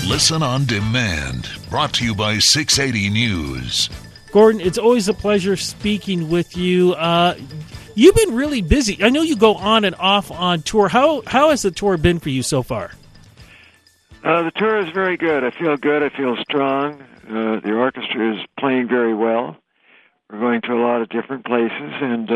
Listen on demand. Brought to you by 680 News. Gordon, it's always a pleasure speaking with you. You've been really busy. I know you go on and off on tour. How has the tour been for you so far? The tour is very good. I feel good. I feel strong. The orchestra is playing very well. We're going to a lot of different places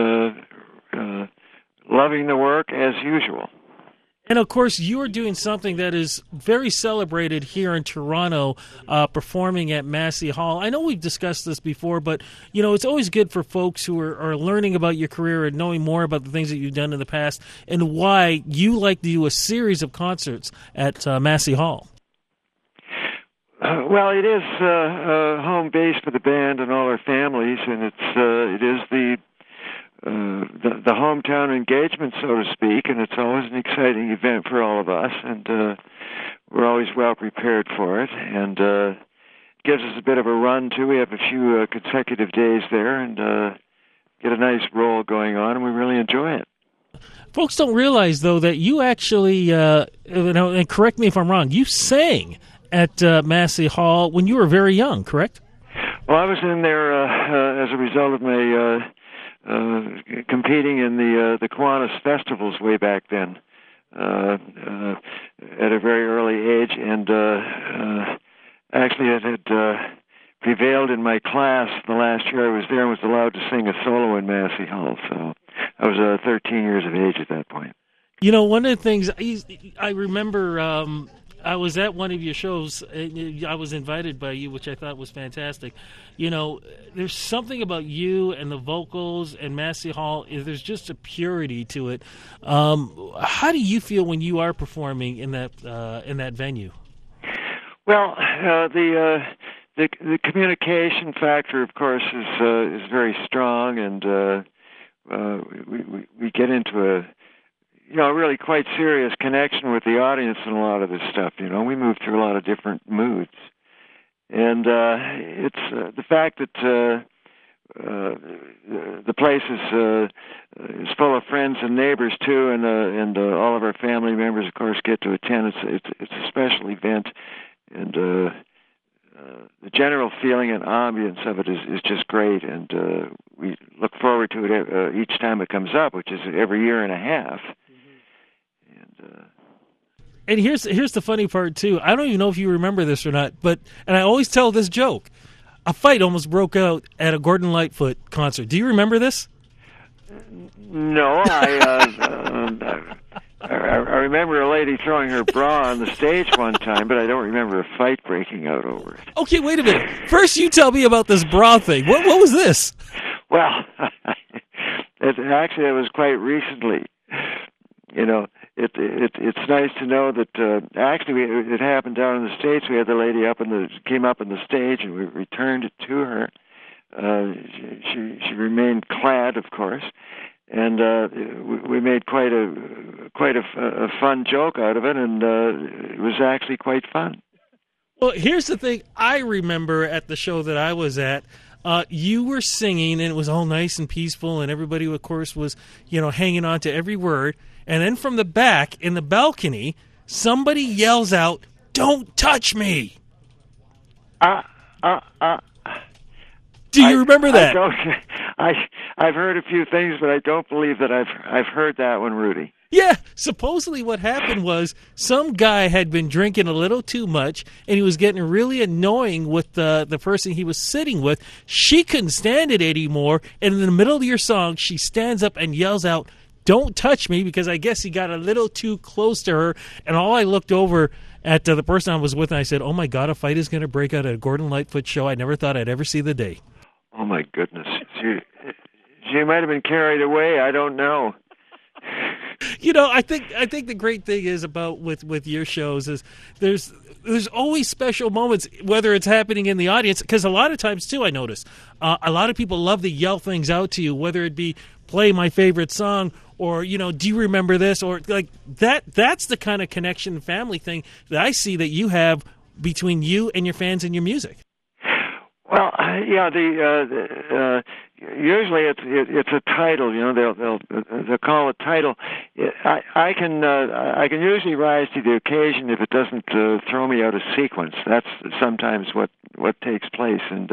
and loving the work as usual. And, of course, you are doing something that is very celebrated here in Toronto, performing at Massey Hall. I know we've discussed this before, but, you know, it's always good for folks who are learning about your career and knowing more about the things that you've done in the past and why you like to do a series of concerts at Massey Hall. Well, it is home base for the band and all our families, and it is the hometown engagement, so to speak, and it's always an exciting event for all of us, and we're always well prepared for it, and gives us a bit of a run, too. We have a few consecutive days there and get a nice roll going on, and we really enjoy it. Folks don't realize, though, that you actually, and correct me if I'm wrong, you sang at Massey Hall when you were very young, correct? Well, I was in there as a result of my competing in the Kiwanis festivals way back then, at a very early age, and actually it had prevailed in my class the last year I was there and was allowed to sing a solo in Massey Hall, so I was 13 years of age at that point. You know, one of the things I remember, I was at one of your shows. I was invited by you, which I thought was fantastic. You know, there's something about you and the vocals and Massey Hall. There's just a purity to it. How do you feel when you are performing in that venue? Well, the communication factor, of course, is very strong, and we get into a really quite serious connection with the audience in a lot of this stuff. You know, we move through a lot of different moods. And it's the fact that the place is full of friends and neighbors, too, and all of our family members, of course, get to attend. It's a special event, and the general feeling and ambience of it is just great, and we look forward to it each time it comes up, which is every year and a half. And here's the funny part, too. I don't even know if you remember this or not, and I always tell this joke. A fight almost broke out at a Gordon Lightfoot concert. Do you remember this? No, I remember a lady throwing her bra on the stage one time, but I don't remember a fight breaking out over it. Okay, wait a minute. First, you tell me about this bra thing. What was this? Well, it was quite recently. You know, it's nice to know that it happened down in the States. We had the lady came up on the stage, and we returned it to her. She remained clad, of course, and we made quite a fun joke out of it, and it was actually quite fun. Well, here's the thing. I remember at the show that I was at, you were singing, and it was all nice and peaceful, and everybody, of course, was hanging on to every word. And then from the back, in the balcony, somebody yells out, "Don't touch me!" Do you remember that? I've heard a few things, but I don't believe that I've heard that one, Rudy. Yeah, supposedly what happened was some guy had been drinking a little too much, and he was getting really annoying with the person he was sitting with. She couldn't stand it anymore, and in the middle of your song, she stands up and yells out, "Don't touch me," because I guess he got a little too close to her, and all I looked over at the person I was with, and I said, "Oh, my God, a fight is going to break out at a Gordon Lightfoot show. I never thought I'd ever see the day." Oh, my goodness. She might have been carried away. I don't know. I think the great thing is about with your shows is there's always special moments, whether it's happening in the audience, because a lot of times, too, I notice, a lot of people love to yell things out to you, whether it be play my favorite song or, do you remember this? Or like that's the kind of connection family thing that I see that you have between you and your fans and your music. Well, yeah, usually it's a title. They'll call a title. I can usually rise to the occasion if it doesn't throw me out of sequence. That's sometimes what takes place, and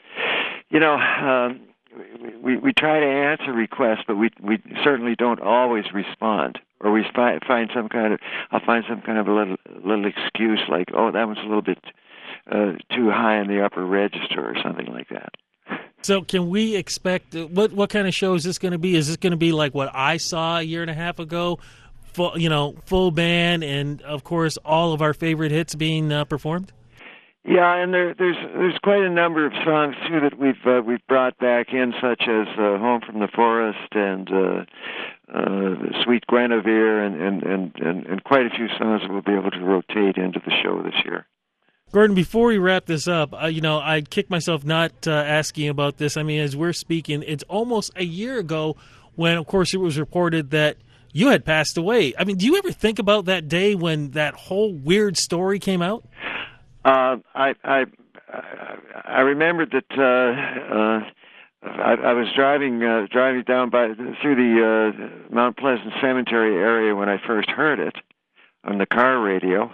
we try to answer requests, but we certainly don't always respond. Or we find some kind of a little excuse, like, oh, that one's a little bit too high in the upper register or something like that. So can we expect, what kind of show is this going to be? Is this going to be like what I saw a year and a half ago, full band, and of course all of our favorite hits being performed? Yeah, and there's quite a number of songs too that we've brought back in, such as "Home from the Forest" and "Sweet Guinevere," and quite a few songs that we'll be able to rotate into the show this year. Gordon, before we wrap this up, I kick myself not asking about this. I mean, as we're speaking, it's almost a year ago when, of course, it was reported that you had passed away. I mean, do you ever think about that day when that whole weird story came out? I remembered that I was driving down through the Mount Pleasant Cemetery area when I first heard it on the car radio.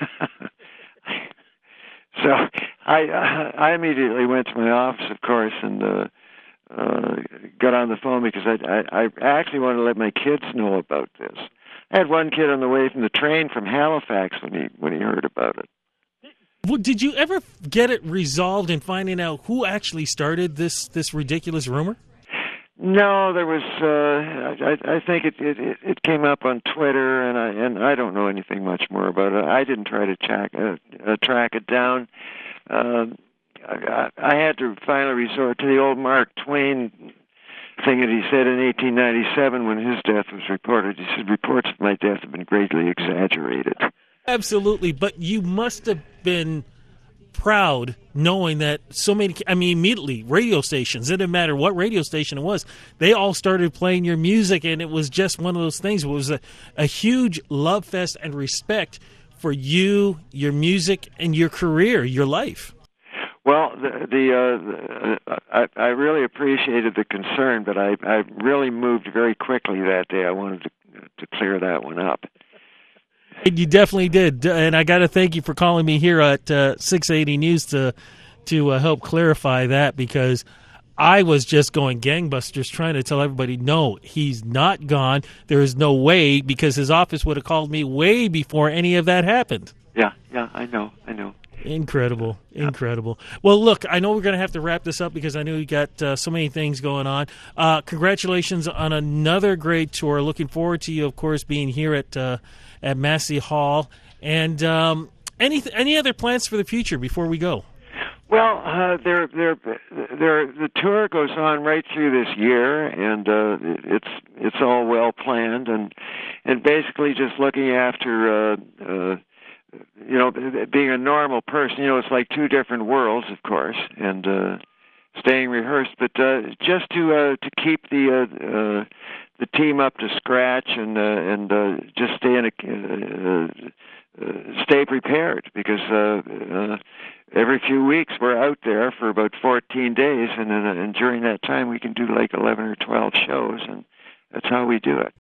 So I immediately went to my office, of course, and got on the phone because I actually wanted to let my kids know about this. I had one kid on the way from the train from Halifax when he heard about it. Well, did you ever get it resolved in finding out who actually started this ridiculous rumor? No, there was. I think it came up on Twitter, and I don't know anything much more about it. I didn't try to track it down. I had to finally resort to the old Mark Twain thing that he said in 1897 when his death was reported. He said, "Reports of my death have been greatly exaggerated." Absolutely, but you must have been proud knowing that so many, immediately, radio stations, it didn't matter what radio station it was, they all started playing your music, and it was just one of those things. It was a huge love fest and respect for you, your music, and your career, your life. Well, I really appreciated the concern, but I really moved very quickly that day. I wanted to clear that one up. You definitely did, and I got to thank you for calling me here at 680 News to help clarify that, because I was just going gangbusters trying to tell everybody, no, he's not gone. There is no way, because his office would have called me way before any of that happened. Yeah, I know. Incredible. Well, look, I know we're going to have to wrap this up because I know you got so many things going on. Congratulations on another great tour. Looking forward to you, of course, being here at Massey Hall. And any other plans for the future before we go? Well, the tour goes on right through this year, and it's all well planned, and basically just looking after being a normal person. It's like two different worlds, of course, and staying rehearsed, but just to keep the team up to scratch and just stay prepared, because every few weeks we're out there for about 14 days, and during that time we can do like 11 or 12 shows, and that's how we do it.